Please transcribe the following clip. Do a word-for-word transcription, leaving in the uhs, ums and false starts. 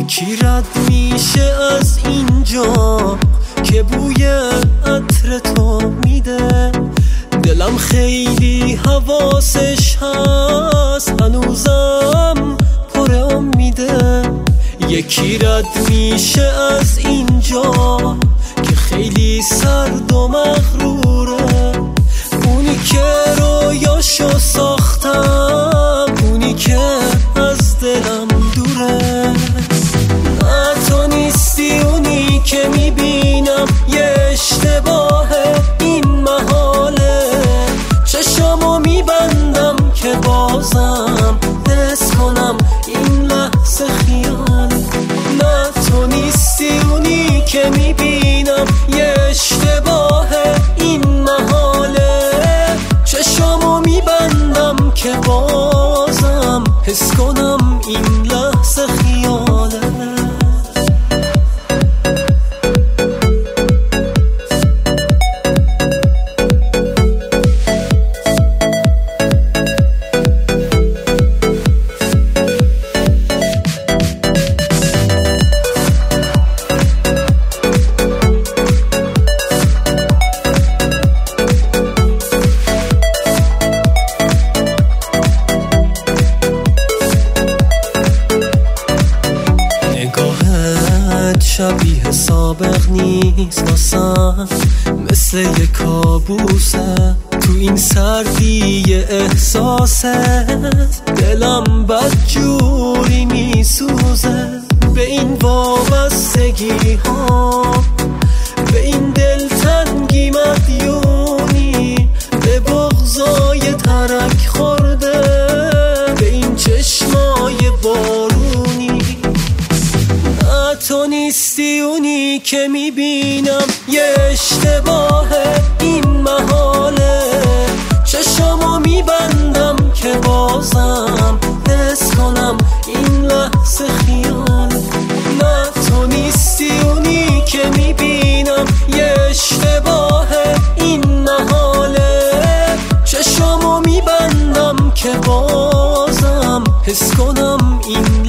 یکی رد میشه از اینجا که بوی عطر تو میده، دلم خیلی حواسش هست، هنوزم پر امیده. یکی رد میشه از اینجا که خیلی سرد و مغروره، اونی که رویاشو ساختم، اونی که از دلم دوره. نه تو نیستی اونی که میبینم، یه اشتباهه این محاله، چشامو میبندم که بازم حس کنم این لحظه خیال. نه تو نیستی اونی که میبینم، یه اشتباهه این محاله، چشامو میبندم که بازم حس کنم این لحظه خیاله. شبیه سابق نیست واسم، مثل یه کابوسه تو این سردی احساست، دلم بدجوری میسوزه به این وابستگی ها، به این دلتنگی مدیونی، به بغضای ترک خورده، به این چشمای بارونی. تو نیستی اونی که میبینم، یه اشتباهه این محاله، چشامو میبندم که بازم حس کنم این لحظه خیال. نه تو نیستی اونی که میبینم، یه اشتباهه این محاله، چشامو میبندم که بازم حس کنم این